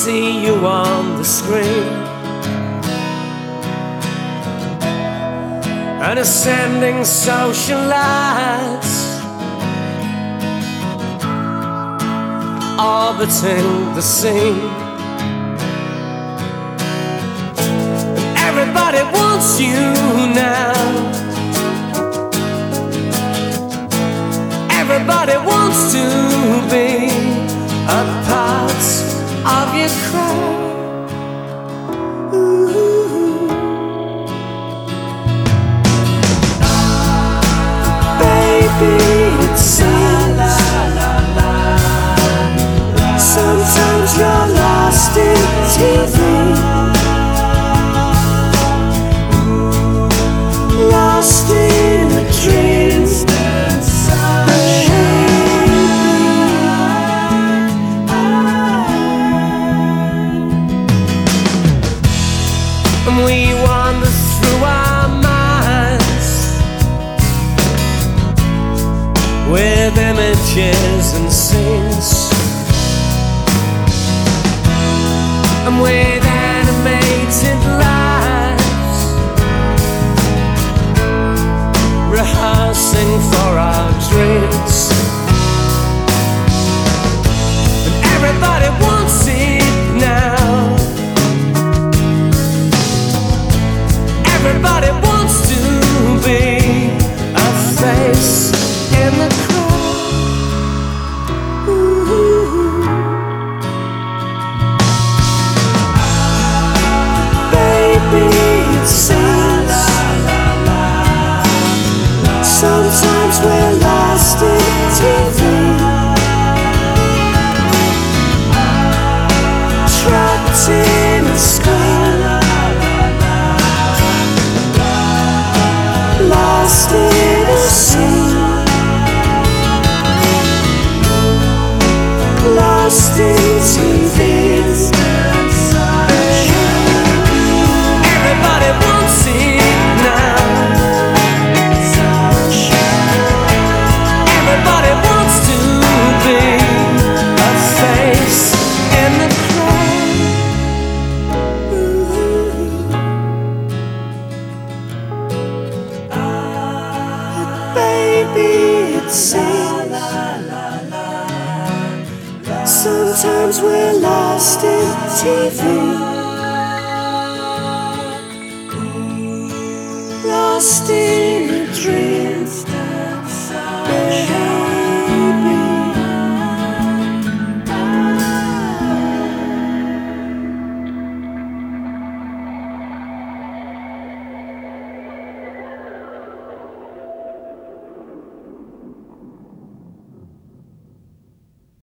see you on the screen, an ascending socialite, orbiting the scene. Everybody wants you now. Everybody wants to be a part of your crowd. Baby, it seems sometimes you're lost in TV, lost in a dream. And we wander through our minds with images and scenes, and with animated lives, rehearsing for our dreams. And everybody wants it now. Everybody wants to be a face in the crowd. Baby, it seems sometimes we're lost in TV, trapped in a screen, lost in a scene, lost in TV. Everybody wants it now. Everybody wants to be a face in the crowd. Baby, it seems sometimes we're lost in TV, lost in